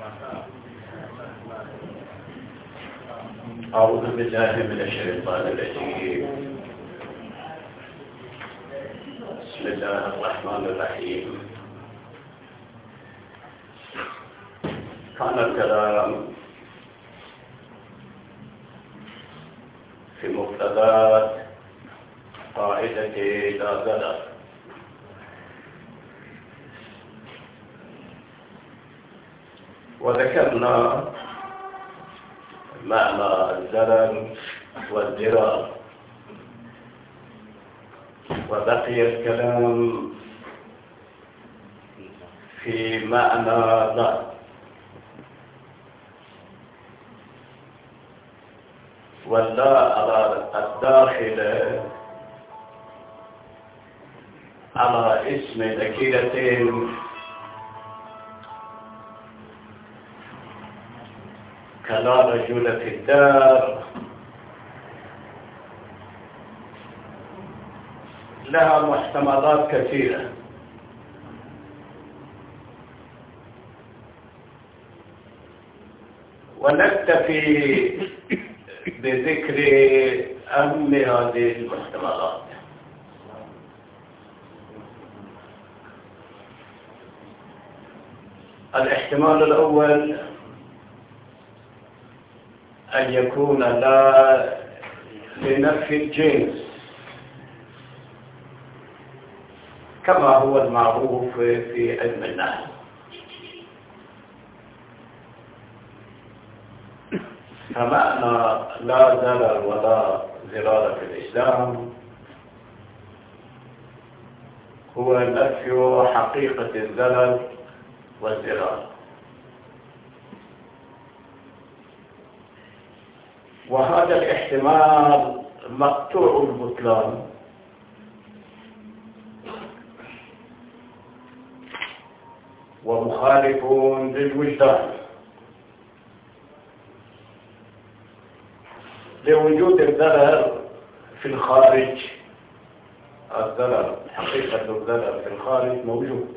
أعوذ بالله من الشيطان الرجيم. بسم الله الرحمن الرحيم. كان الكلام في مفردات قاعدة لا زلل، وذكرنا معنى الزلل والضرار، وبقي الكلام في معنى لا، واللا على الداخل على اسم ذكيرة كلا رجل في الدار، لها محتملات كثيرة، ونكتفي بذكر أهم هذه المحتملات. الاحتمال الأول أن يكون لا لنفي الجنس كما هو المعروف في علم النحو، فمعنى لا زلل ولا ضرار في الإسلام هو نفي حقيقة الزلل والضرار، وهذا الاحتمال مقطوع البطلان، ومخالف للوجدان، لوجود الضرر في الخارج. الضرر، حقيقة الضرر في الخارج موجود،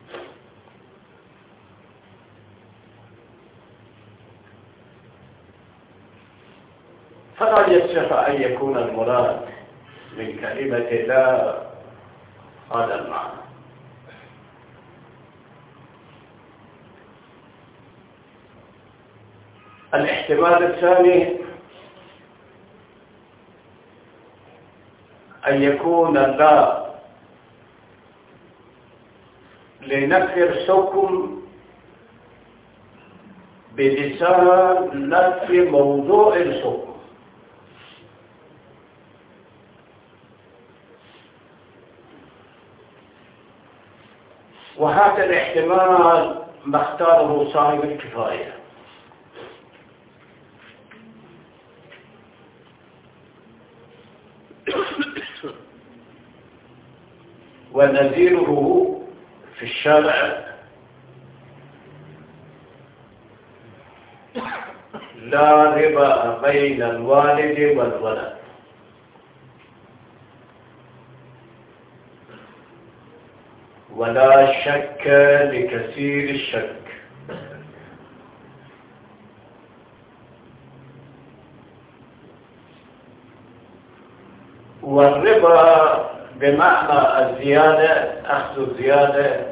فلا يصح أن يكون المراد من كلمة لا هذا المعنى. الاحتمال الثاني أن يكون لا لنفي الحكم بلسان نفي موضوع الحكم، وهذا الاحتمال ما اختاره صاحب الكفاية، ونذيره في الشرع لا ربا بين الوالد والولد، ولا شك لكثير الشك، والربا بمعنى الزيادة، أخذ الزيادة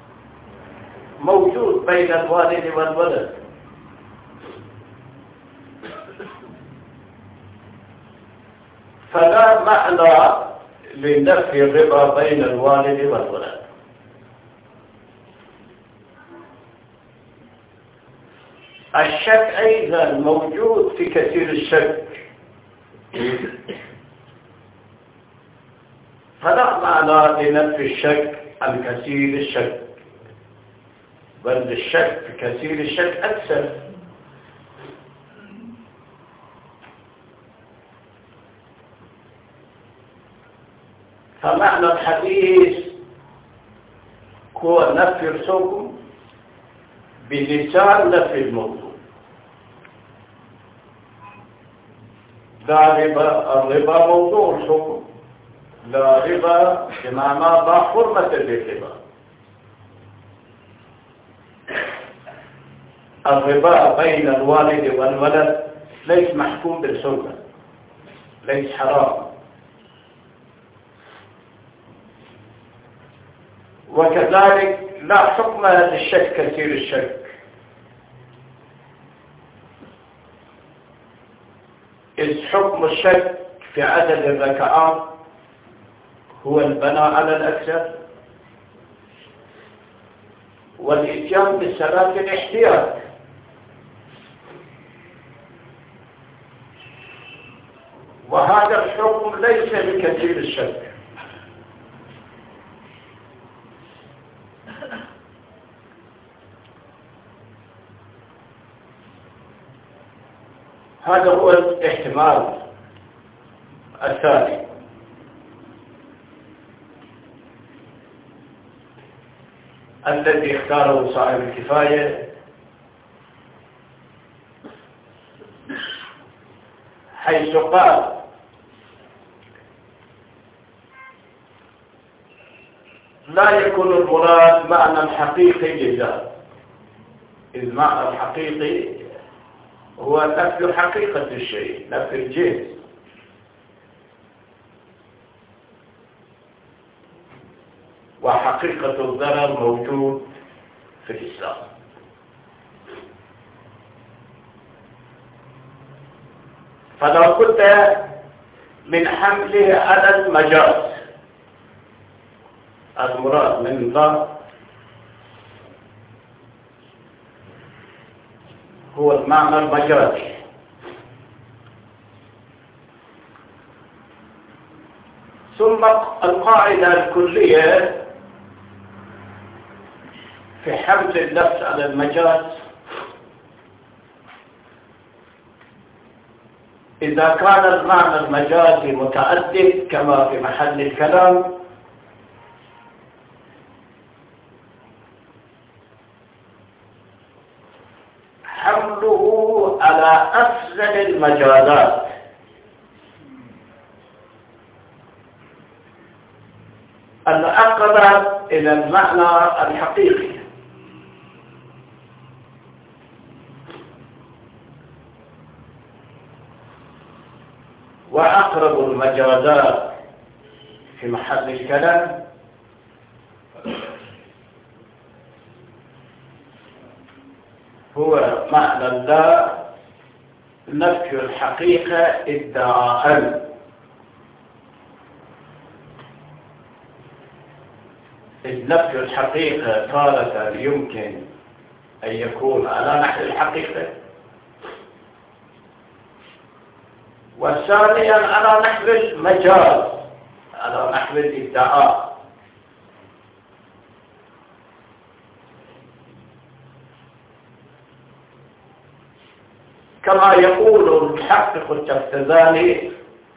موجود بين الوالد والولد، فلا معنى لنفي الربا بين الوالد والولد. الشك أيضا موجود في كثير الشك، فلا معنى لنفي الشك عن كثير الشك، بل الشك في كثير الشك أكثر. فمعنى الحديث هو نفي الحكم بلسان نفي الموضوع، لا ربا، الربا موضوع الحكم، لا ربا بمعنى لا حرمة للربا، الربا بين الوالد والولد ليس محكوم بالحرمة، ليس حرام. وكذلك لا حكم للشك كثير الشك، إذ حكم الشك في عدد الركعات هو البناء على الأكثر، والإتيان بالصلاة الاحتياط. وهذا الحكم ليس بكثير الشك. هذا هو الاحتمال الثاني. الذي اختاره صاحب الكفاية، حيث قال لا يكون المراد معنى حقيقي جزاء، إذ معنى الحقيقي هو نفي حقيقة الشيء، نفي الجنس. وحقيقة الضرر موجود في الإسلام. فلو كنت من حمله على المجاز، المراد من الله هو المعنى المجازي. ثم القاعدة الكلية في حمل اللفظ على المجاز: إذا كان المعنى المجازي متعدد كما في محل الكلام، حمله على أفضل المجازات الأقرب إلى المعنى الحقيقي. وأقرب المجازات في محل الكلام هو معنى لا نفي الحقيقة ادعاء، إذ نفي الحقيقة تارة يمكن أن يكون على نحو الحقيقة، وثانيا على نحو المجاز، على نحو الادعاء. كما يقول المحقق التفتزاني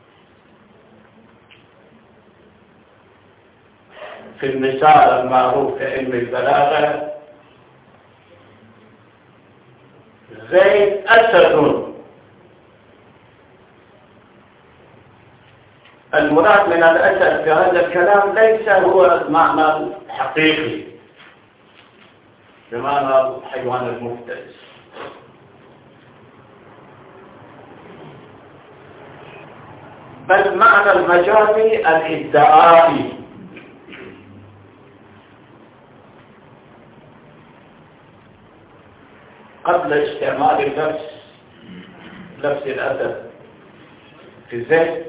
في المثال المعروف في علم البلاغة: زيد أسد. المراد من الأسد في هذا الكلام ليس هو المعنى الحقيقي بمعنى الحيوان المفترس، بل معنى المجازي الادعائي. قبل استعمال لفظ الأسد في زيد،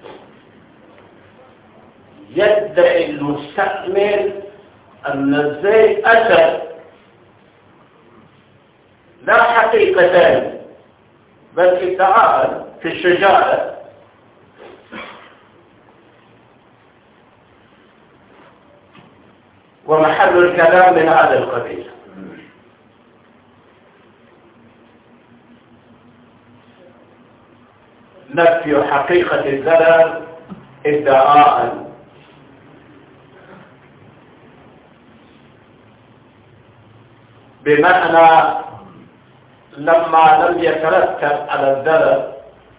يدعي المستعمل أن الزيد أسد لا حقيقتان، بل ادعاء في الشجاعة. ومحل الكلام من هذا القبيل. نفي حقيقة الزلل ادعاء، بمعنى لما لم يترتب على الزلل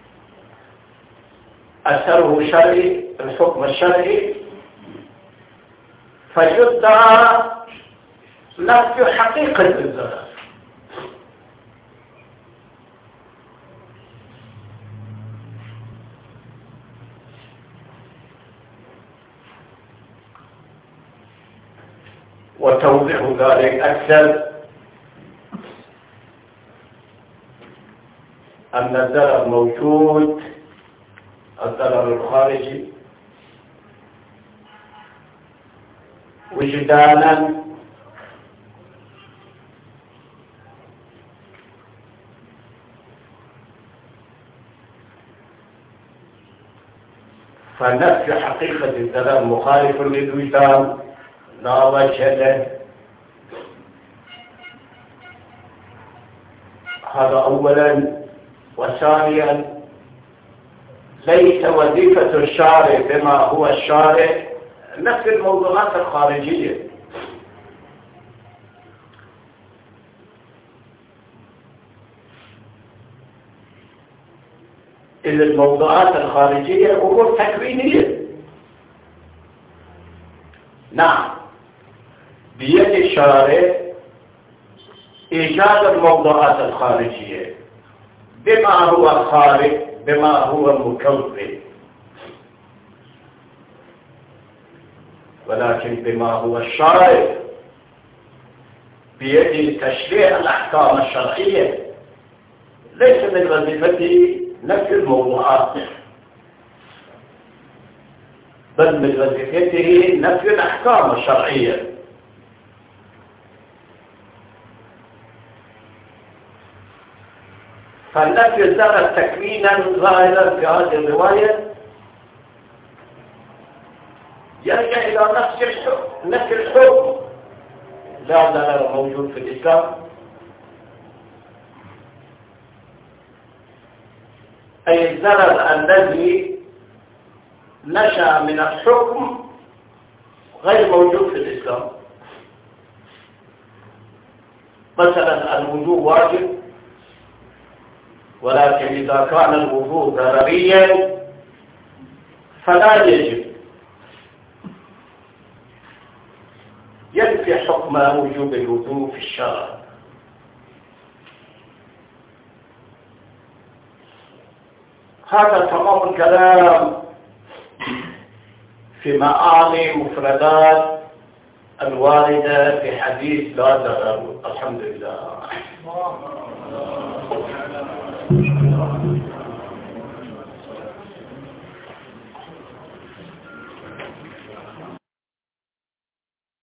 أثره شرعي، الحكم الشرعي، فيدعى نفي حقيقة الزلل. وتوضيح ذلك أكثر أن الضرر موجود، الضرر الخارجي وجدانا فنفي حقيقة الضرر مخالف للوجدان لا وجه له. هذا أولا. وثانيا ليس وظيفة الشارع بما هو الشارع نفس الموضوعات الخارجية. إذ الموضوعات الخارجية أمور تكوينية. نعم، بيد الشارع إيجاد الموضوعات الخارجية بما هو خارج، بما هو مكون، ولكن بما هو الشارع بيد تشريع الأحكام الشرعية. ليس من وظيفته نفس الموضوعات، بل من وظيفته نفي الأحكام الشرعية. فالنفي زال تكوينا ظاهرا في هذه الرواية يرجع إلى نفس الحكم، نفي الحكم لا ضرر موجود في الإسلام، أي الضرر الذي نشأ من الحكم غير موجود في الإسلام. مثلا الوضوء واجب، ولكن إذا كان الوضوء ضرريا فلا يجب، ينفي حكم وجوب الوضوء في الشرع. هذا تمام الكلام في معاني مفردات الواردة في حديث لا ضرر. الحمد لله.